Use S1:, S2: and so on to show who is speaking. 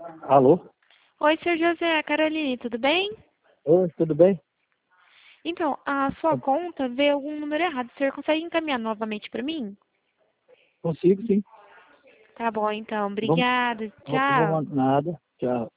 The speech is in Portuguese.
S1: Alô?
S2: Oi, Sr. José, Caroline, tudo bem?
S1: Oi, tudo bem?
S2: Então, a sua conta veio algum número errado. O senhor consegue encaminhar novamente para mim?
S1: Consigo, sim.
S2: Tá bom, então.
S1: Vamos,
S2: Obrigada.
S1: vamos
S2: Tchau.
S1: nada. Tchau.